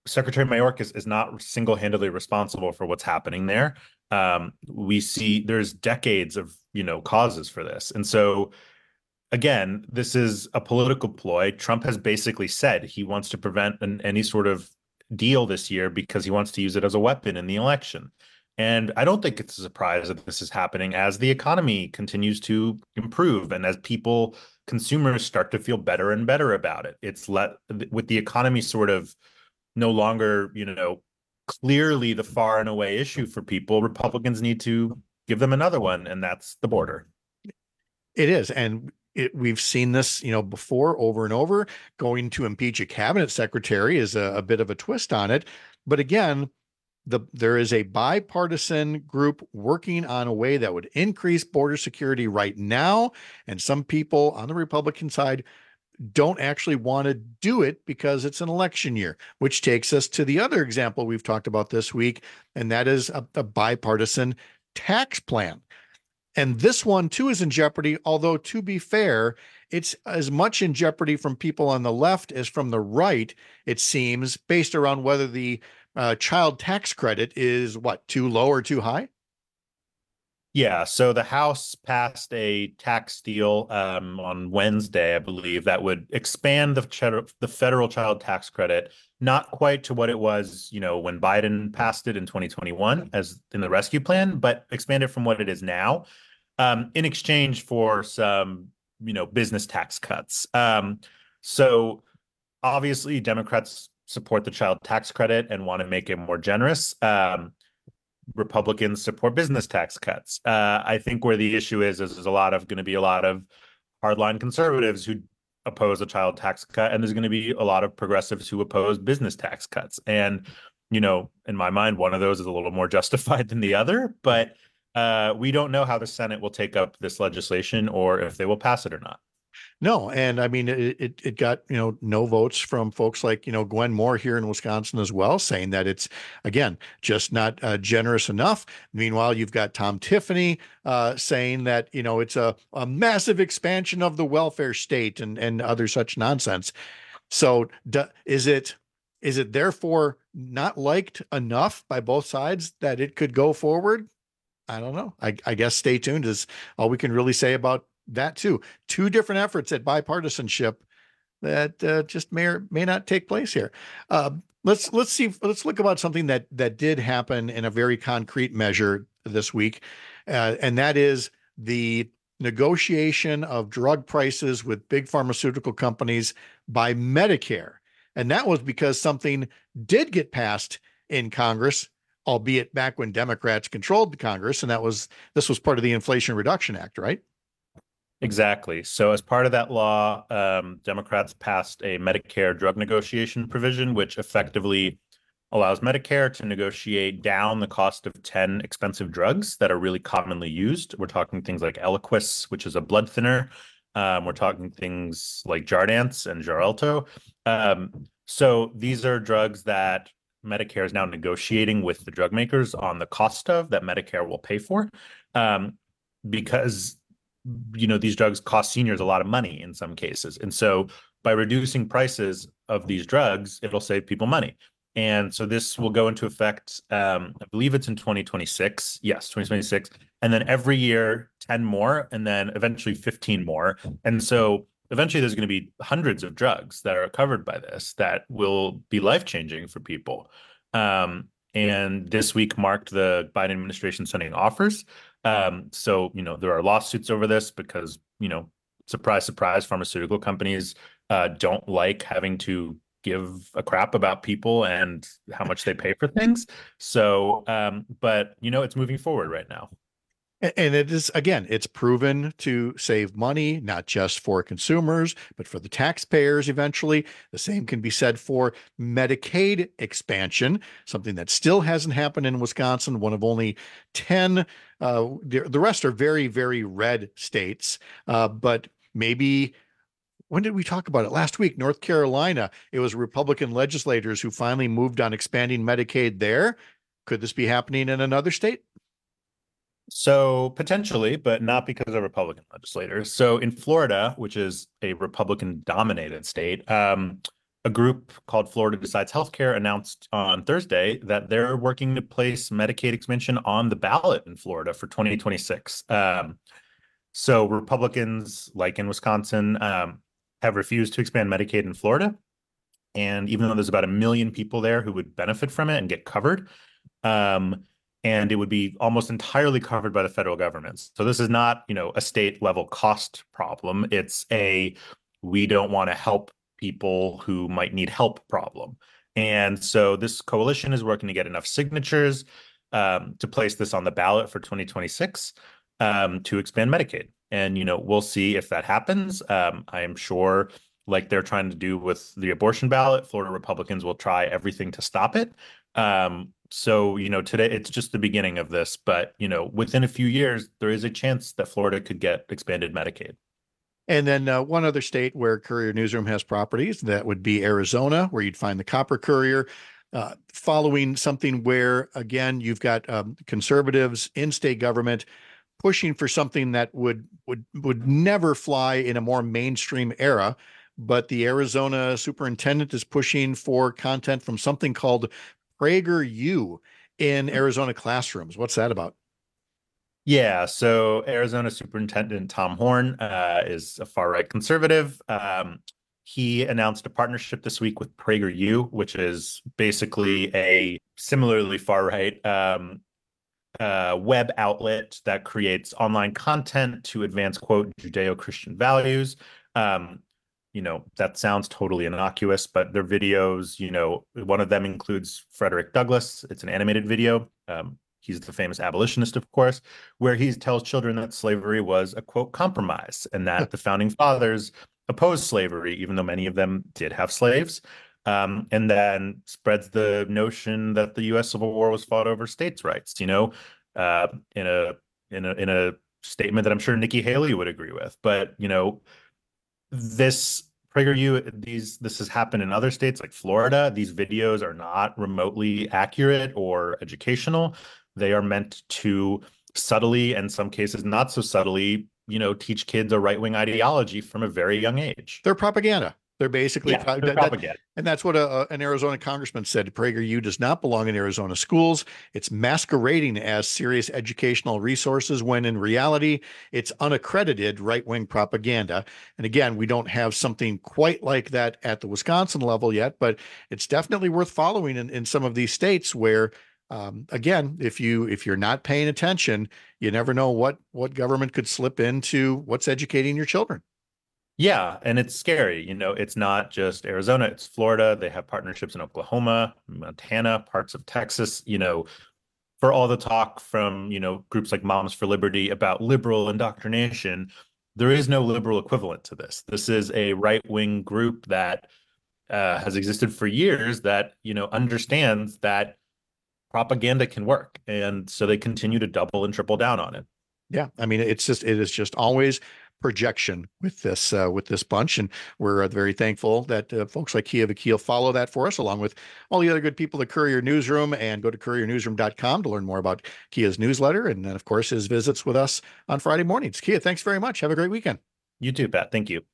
Secretary Mayorkas is not single-handedly responsible for what's happening there. Um, we see there's decades of, you know, causes for this. And so, again, this is a political ploy. Trump has basically said he wants to prevent an, any sort of deal this year because he wants to use it as a weapon in the election. And I don't think it's a surprise that this is happening as the economy continues to improve and as people, consumers start to feel better and better about it. It's let with the economy sort of no longer, you know, clearly the far and away issue for people. Republicans need to give them another one, and that's the border. It is. And it, we've seen this, you know, before over and over. Going to impeach a cabinet secretary is a, a bit of a twist on it. But again, the there is a bipartisan group working on a way that would increase border security right now. And some people on the Republican side don't actually want to do it because it's an election year, which takes us to the other example we've talked about this week, and that is a, a bipartisan tax plan. And this one too is in jeopardy, although to be fair, it's as much in jeopardy from people on the left as from the right, it seems, based around whether the uh, child tax credit is what, too low or too high? Yeah, so the House passed a tax deal um, on Wednesday, I believe, that would expand the ch- the federal child tax credit, not quite to what it was, you know, when Biden passed it in twenty twenty-one as in the rescue plan, but expand it from what it is now, um, in exchange for some, you know, business tax cuts. Um, so obviously, Democrats support the child tax credit and want to make it more generous. Um, Republicans support business tax cuts. Uh, I think where the issue is, is there's a lot of going to be a lot of hardline conservatives who oppose a child tax cut, and there's going to be a lot of progressives who oppose business tax cuts. And, you know, in my mind, one of those is a little more justified than the other, but uh, we don't know how the Senate will take up this legislation or if they will pass it or not. No, and I mean, it, it it got, you know, no votes from folks like, you know, Gwen Moore here in Wisconsin as well, saying that it's, again, just not uh, generous enough. Meanwhile, you've got Tom Tiffany uh, saying that, you know, it's a, a massive expansion of the welfare state and, and other such nonsense. So do, is it is it therefore not liked enough by both sides that it could go forward? I don't know. I, I guess stay tuned is all we can really say about that too. Two different efforts at bipartisanship that uh, just may or may not take place here. Uh, let's let's see. Let's look about something that that did happen in a very concrete measure this week, uh, and that is the negotiation of drug prices with big pharmaceutical companies by Medicare, and that was because something did get passed in Congress, albeit back when Democrats controlled the Congress, and that was this was part of the Inflation Reduction Act, right? Exactly. So as part of that law, um, Democrats passed a Medicare drug negotiation provision, which effectively allows Medicare to negotiate down the cost of ten expensive drugs that are really commonly used. We're talking things like Eliquis, which is a blood thinner. Um, we're talking things like Jardiance and Xarelto. Um, so these are drugs that Medicare is now negotiating with the drug makers on the cost of that Medicare will pay for, um, because you know, these drugs cost seniors a lot of money in some cases. And so by reducing prices of these drugs, it'll save people money. And so this will go into effect, um, I believe it's in twenty twenty-six. Yes, twenty twenty-six. And then every year, ten more, and then eventually fifteen more. And so eventually there's going to be hundreds of drugs that are covered by this that will be life-changing for people. Um, and this week marked the Biden administration sending offers. Um, so, you know, there are lawsuits over this because, you know, surprise, surprise, pharmaceutical companies uh, don't like having to give a crap about people and how much they pay for things. So, um, but, you know, it's moving forward right now. And it is, again, it's proven to save money, not just for consumers, but for the taxpayers eventually. The same can be said for Medicaid expansion, something that still hasn't happened in Wisconsin, one of only ten. Uh, the, the rest are very, very red states. Uh, but maybe, when did we talk about it? Last week, North Carolina, it was Republican legislators who finally moved on expanding Medicaid there. Could this be happening in another state? So potentially, but not because of Republican legislators. So in Florida, which is a Republican-dominated state, um, a group called Florida Decides Healthcare announced on Thursday that they're working to place Medicaid expansion on the ballot in Florida for twenty twenty-six. Um, so Republicans, like in Wisconsin, um, have refused to expand Medicaid in Florida. And even though there's about a million people there who would benefit from it and get covered, um, and it would be almost entirely covered by the federal government. So this is not, you know, a state level cost problem. It's a, we don't want to help people who might need help problem. And so this coalition is working to get enough signatures um, to place this on the ballot for twenty twenty-six um, to expand Medicaid. And, you know, we'll see if that happens. Um, I am sure, like they're trying to do with the abortion ballot, Florida Republicans will try everything to stop it. Um, so, you know, today it's just the beginning of this, but, you know, within a few years, there is a chance that Florida could get expanded Medicaid. And then uh, one other state where Courier Newsroom has properties, that would be Arizona, where you'd find the Copper Courier, uh, following something where, again, you've got um, conservatives in state government pushing for something that would would would never fly in a more mainstream era. But the Arizona superintendent is pushing for content from something called PragerU in Arizona classrooms. What's that about? Yeah, so Arizona Superintendent Tom Horn uh, is a far-right conservative. Um, he announced a partnership this week with PragerU, which is basically a similarly far-right um, uh, web outlet that creates online content to advance, quote, Judeo-Christian values. Um, you know, that sounds totally innocuous, but their videos, you know, one of them includes Frederick Douglass. It's an animated video. Um, He's the famous abolitionist, of course, where he tells children that slavery was a, quote, compromise, and that the founding fathers opposed slavery, even though many of them did have slaves, um, and then spreads the notion that the U S Civil War was fought over states' rights, you know, uh, in a in a in a statement that I'm sure Nikki Haley would agree with. But, you know, this PragerU, these this has happened in other states like Florida. These videos are not remotely accurate or educational. They are meant to subtly, and in some cases not so subtly, you know, teach kids a right-wing ideology from a very young age. They're propaganda. They're basically yeah, they're that, propaganda. That, and that's what a, an Arizona congressman said. PragerU does not belong in Arizona schools. It's masquerading as serious educational resources when in reality, it's unaccredited right-wing propaganda. And again, we don't have something quite like that at the Wisconsin level yet, but it's definitely worth following in, in some of these states where Um, again, if you if you're not paying attention, you never know what what government could slip into what's educating your children. Yeah, and it's scary. You know, it's not just Arizona, it's Florida. They have partnerships in Oklahoma, Montana, parts of Texas, you know, for all the talk from, you know, groups like Moms for Liberty about liberal indoctrination, there is no liberal equivalent to this. This is a right-wing group that uh, has existed for years that, you know, understands that propaganda can work, and so they continue to double and triple down on it. Yeah, I mean, it's just it is just always projection with this uh, with this bunch, and we're uh, very thankful that uh, folks like Kia Vakil follow that for us, along with all the other good people at Courier Newsroom. And go to courier newsroom dot com to learn more about Kia's newsletter, and then of course his visits with us on Friday mornings. Kia, thanks very much. Have a great weekend. You too, Pat. Thank you.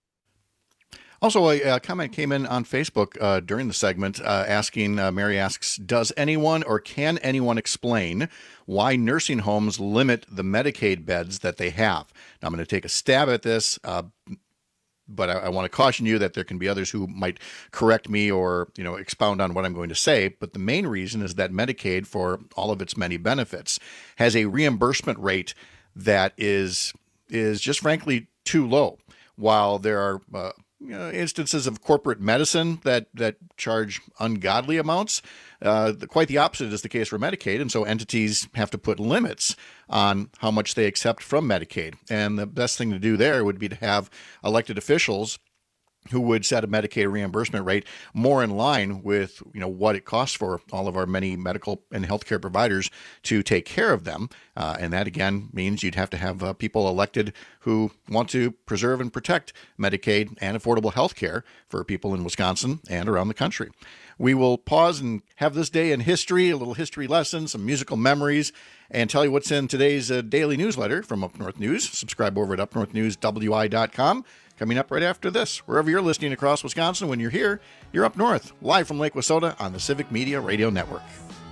Also, a, a comment came in on Facebook uh, during the segment uh, asking, uh, Mary asks, does anyone or can anyone explain why nursing homes limit the Medicaid beds that they have? Now, I'm going to take a stab at this, uh, but I, I want to caution you that there can be others who might correct me or, you know, expound on what I'm going to say. But the main reason is that Medicaid, for all of its many benefits, has a reimbursement rate that is is just frankly too low. While there are uh, You know, instances of corporate medicine that that charge ungodly amounts. Uh, the, quite the opposite is the case for Medicaid, and so entities have to put limits on how much they accept from Medicaid. And the best thing to do there would be to have elected officials who would set a Medicaid reimbursement rate more in line with, you know, what it costs for all of our many medical and healthcare providers to take care of them. Uh, and that, again, means you'd have to have uh, people elected who want to preserve and protect Medicaid and affordable health care for people in Wisconsin and around the country. We will pause and have this day in history, a little history lesson, some musical memories, and tell you what's in today's uh, daily newsletter from Up North News. Subscribe over at up north news w i dot com. coming up right after this. Wherever you're listening across Wisconsin, when you're here, you're up north, live from Lake Wissota on the Civic Media Radio Network.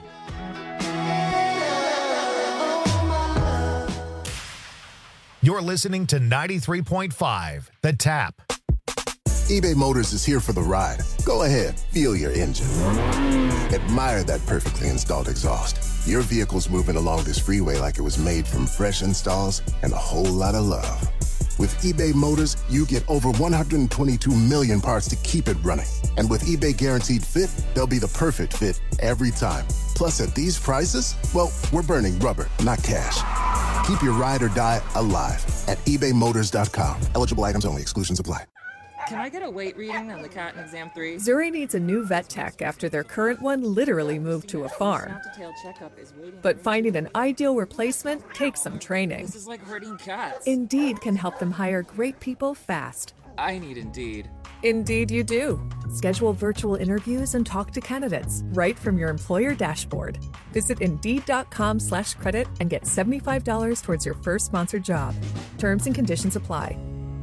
You're listening to ninety-three point five, The Tap. eBay Motors is here for the ride. Go ahead, feel your engine. Admire that perfectly installed exhaust. Your vehicle's moving along this freeway like it was made from fresh installs and a whole lot of love. With eBay Motors, you get over one hundred twenty-two million parts to keep it running. And with eBay Guaranteed Fit, they'll be the perfect fit every time. Plus, at these prices, well, we're burning rubber, not cash. Keep your ride or die alive at ebay motors dot com. Eligible items only. Exclusions apply. Can I get a weight reading on the cat in exam three? Zuri needs a new vet tech after their current one literally moved to a farm. But finding an ideal replacement takes some training. This is like herding cats. Indeed can help them hire great people fast. I need Indeed. Indeed you do. Schedule virtual interviews and talk to candidates right from your employer dashboard. Visit Indeed.com slash credit and get seventy-five dollars towards your first sponsored job. Terms and conditions apply.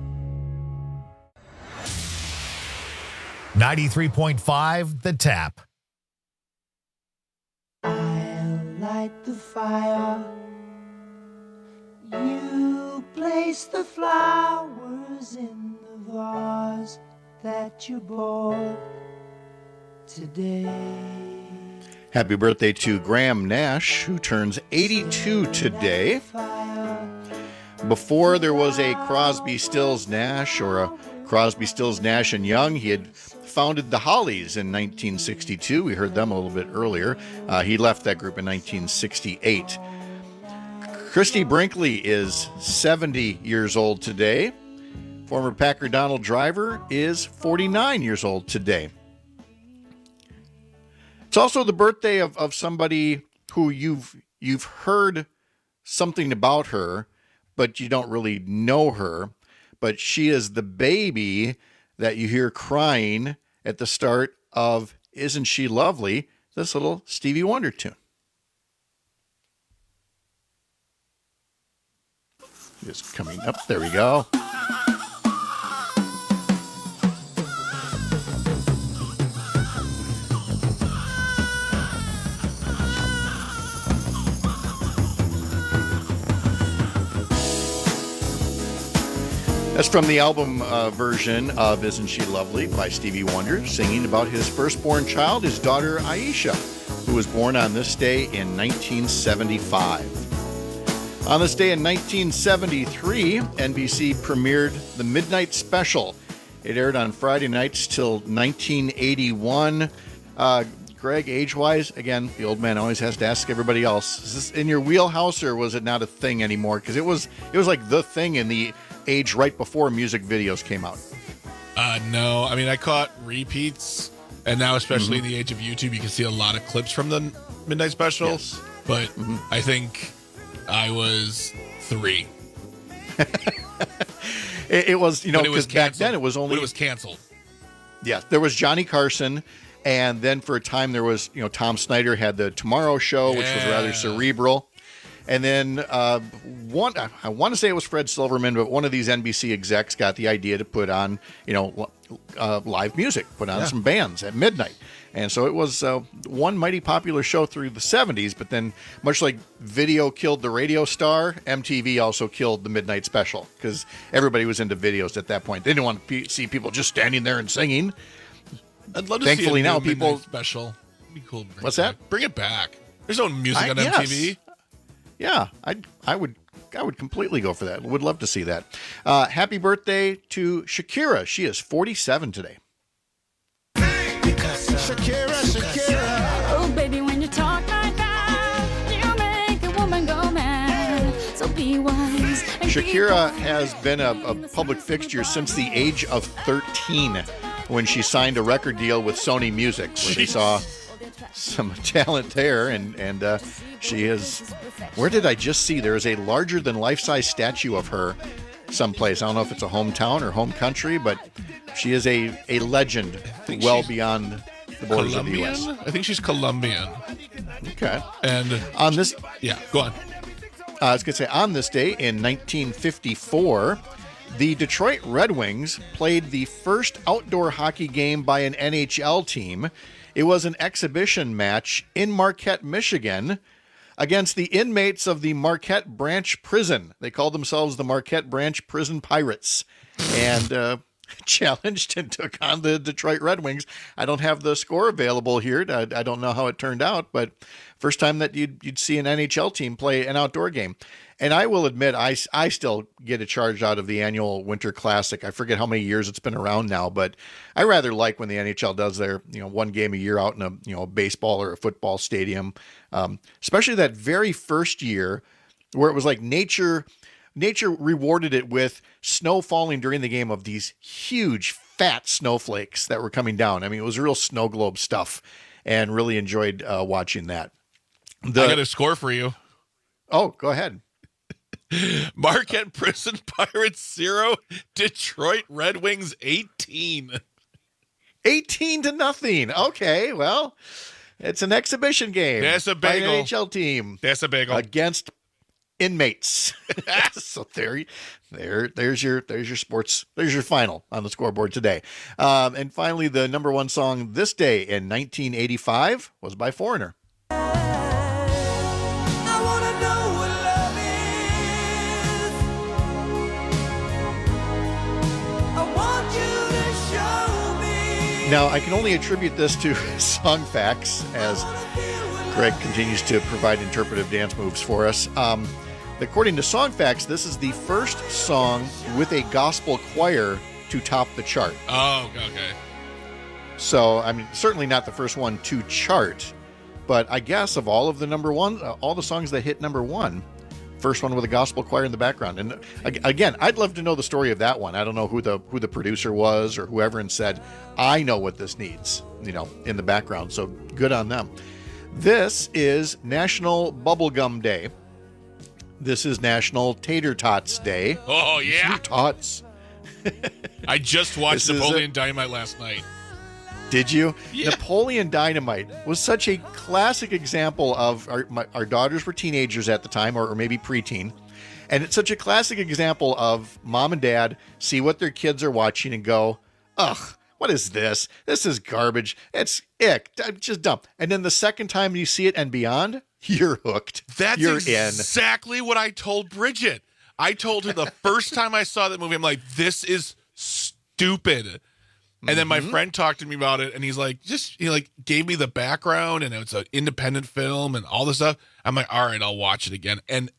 ninety-three point five, The Tap. I'll light the fire. You place the flowers in the vase that you bought today. Happy birthday to Graham Nash, who turns eighty-two today. Before there was a Crosby, Stills, Nash, or a Crosby, Stills, Nash and Young, he had founded the Hollies in nineteen sixty-two. We heard them a little bit earlier. Uh, he left that group in nineteen sixty-eight. Christy Brinkley is seventy years old today. Former Packer Donald Driver is forty-nine years old today. It's also the birthday of, of somebody who you've you've heard something about her, but you don't really know her. But she is the baby that you hear crying at the start of Isn't She Lovely? This little Stevie Wonder tune. Just coming up. There we go. That's from the album uh, version of Isn't She Lovely by Stevie Wonder, singing about his firstborn child, his daughter Aisha, who was born on this day in nineteen seventy-five. On this day in nineteen seventy-three, N B C premiered The Midnight Special. It aired on Friday nights till nineteen eighty-one. Uh, Greg, age-wise, again, the old man always has to ask everybody else, is this in your wheelhouse or was it not a thing anymore? Because it was, it was like the thing in the age right before music videos came out. Uh, no, I mean, I caught repeats, and now, especially mm-hmm. in the age of YouTube, you can see a lot of clips from the Midnight Special. Yes. But mm-hmm. I think I was three. it, it was, you know, because back then it was only. When it was canceled. Yeah, there was Johnny Carson, and then for a time there was, you know, Tom Snyder had the Tomorrow Show, yeah. which was rather cerebral. And then uh, one, I want to say it was Fred Silverman, but one of these N B C execs got the idea to put on, you know, uh, live music, put on yeah. some bands at midnight. And so it was uh, one mighty popular show through the seventies, but then much like video killed the radio star, M T V also killed the Midnight Special because everybody was into videos at that point. They didn't want to pe- see people just standing there and singing. I'd love to Thankfully see a now new people Midnight Special. It'd be cool to bring What's it that? Back. Bring it back. There's no music I, on yes. M T V. Yeah, I I would I would completely go for that. Would love to see that. Uh, happy birthday to Shakira. She is forty-seven today. Shakira, Shakira. Oh, baby, when you talk like that, you make a woman go mad. So be wise. Shakira has been a, a public fixture since the age of thirteen when she signed a record deal with Sony Music, where they saw some talent there, and and uh, she is. Where did I just see? There is a larger than life-size statue of her someplace. I don't know if it's a hometown or home country, but she is a a legend, well beyond the borders Colombian? of the U S. I think she's Colombian. Okay. And on this, yeah, go on. Uh, I was going to say, on this day in nineteen fifty-four, The Detroit Red Wings played the first outdoor hockey game by an N H L team. It was an exhibition match in Marquette, Michigan, against the inmates of the Marquette Branch Prison. They called themselves the Marquette Branch Prison Pirates, and uh, challenged and took on the Detroit Red Wings. I don't have the score available here. I, I don't know how it turned out, but first time that you'd, you'd see an N H L team play an outdoor game. And I will admit, I, I still get a charge out of the annual Winter Classic. I forget how many years it's been around now, but I rather like when the N H L does their, you know, one game a year out in a, you know, a baseball or a football stadium. Um, especially that very first year where it was like nature, nature rewarded it with snow falling during the game of these huge fat snowflakes that were coming down. I mean, it was real snow globe stuff, and really enjoyed uh, watching that. The, I got a score for you. Oh, go ahead. Marquette Prison Pirates zero, Detroit Red Wings eighteen. eighteen to nothing. Okay, well, it's an exhibition game. That's a by an bagel. N H L team. That's a bagel against inmates. So there, there, there's your, there's your sports. There's your final on the scoreboard today. Um, and finally, the number one song this day in nineteen eighty-five was by Foreigner. Now, I can only attribute this to Song Facts, as Greg continues to provide interpretive dance moves for us. Um, according to Song Facts, this is the first song with a gospel choir to top the chart. Oh, okay. So, I mean, certainly not the first one to chart, but I guess of all of the number one, uh, all the songs that hit number one, first one with a gospel choir in the background. And again, I'd love to know the story of that one. I don't know who the who the producer was or whoever, and said, I know what this needs, you know, in the background. So good on them. This is National Bubblegum Day. This is National Tater Tots Day. Oh, yeah. Tater Tots. I just watched This is Napoleon a- Dynamite last night. Did you? Yeah. Napoleon Dynamite was such a classic example of our, my, our daughters were teenagers at the time, or, or maybe preteen. And it's such a classic example of mom and dad see what their kids are watching and go, ugh, what is this? This is garbage. It's ick. Just dumb. And then the second time you see it and beyond, you're hooked. That's you're exactly what I told Bridget. I told her the first time I saw that movie, I'm like, this is stupid. And then my Mhm. friend talked to me about it, and he's like, just, he like gave me the background, and it's an independent film and all this stuff. I'm like, all right, I'll watch it again. And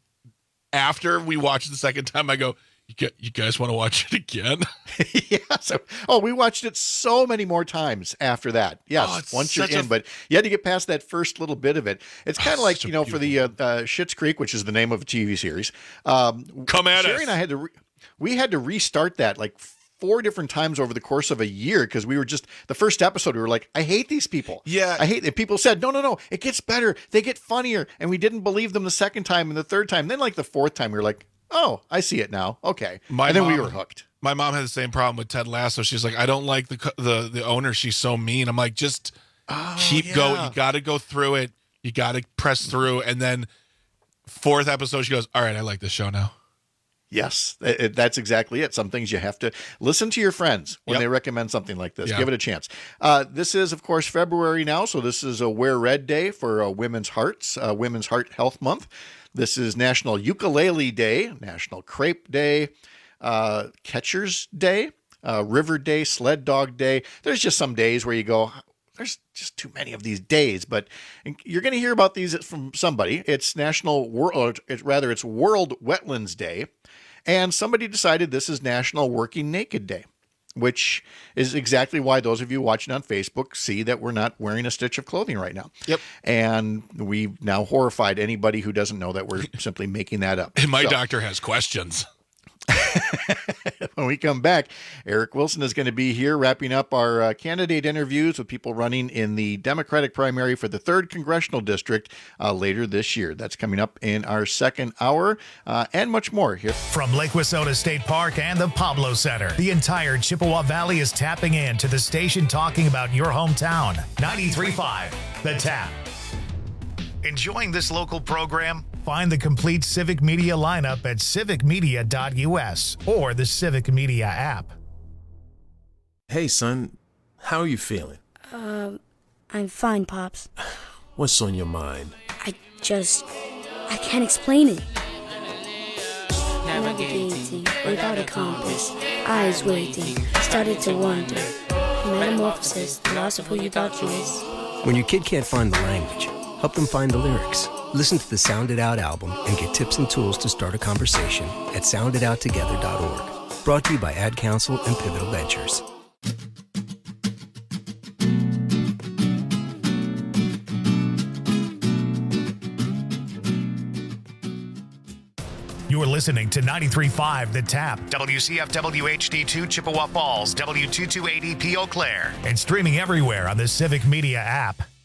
after we watched it the second time, I go, you, gu- you guys want to watch it again? Yeah. So, oh, we watched it so many more times after that. Yes, Oh, it's once you're such in, a- but you had to get past that first little bit of it. It's kind of Oh, like, such a you know, for the uh, uh, Schitt's Creek, which is the name of a T V series. Um, Come at Sherry us. and I had to, re- we had to restart that like four different times over the course of a year, because we were just, the first episode, we were like, I hate these people. Yeah. I hate it. People said, no, no, no, it gets better. They get funnier. And we didn't believe them the second time and the third time. Then like the fourth time, we were like, oh, I see it now. Okay. My and then we mom- were hooked. My mom had the same problem with Ted Lasso. She's like, I don't like the co- the the owner. She's so mean. I'm like, just keep yeah. going. You got to go through it. You got to press through. And then fourth episode, she goes, all right, I like this show now. Yes, it- it- that's exactly it. Some things you have to listen to your friends when Yep. they recommend something like this. Yeah. Give it a chance. Uh, this is, of course, February now, so this is a Wear Red Day for uh, Women's Hearts, uh, Women's Heart Health Month. This is National Ukulele Day, National Crepe Day, uh, Catcher's Day, uh, River Day, Sled Dog Day. There's just some days where you go, there's just too many of these days, but you're going to hear about these from somebody. It's National World, it's rather it's World Wetlands Day, and somebody decided this is National Working Naked Day, which is exactly why those of you watching on Facebook see that we're not wearing a stitch of clothing right now. Yep. And we've now horrified anybody who doesn't know that we're simply making that up. And my So- doctor has questions. when we come back, Eric Wilson is going to be here wrapping up our uh, candidate interviews with people running in the Democratic primary for the third Congressional District uh, later this year. That's coming up in our second hour uh, and much more here. From Lake Wissota State Park and the Pablo Center, the entire Chippewa Valley is tapping in to the station talking about your hometown. ninety-three point five, The Tap. Enjoying this local program? Find the complete Civic Media lineup at civic media dot u s or the Civic Media app. Hey, son. How are you feeling? Um, I'm fine, Pops. What's on your mind? I just... I can't explain it. Navigating without a compass, eyes waiting, started to wonder. Metamorphosis, the loss of who you thought you was. When your kid can't find the language, help them find the lyrics. Listen to the Sound It Out album and get tips and tools to start a conversation at sound it out together dot org. Brought to you by Ad Council and Pivotal Ventures. You're listening to ninety-three point five The Tap, W C F W H D two Chippewa Falls, W two twenty-eight P Eau Claire, and streaming everywhere on the Civic Media app.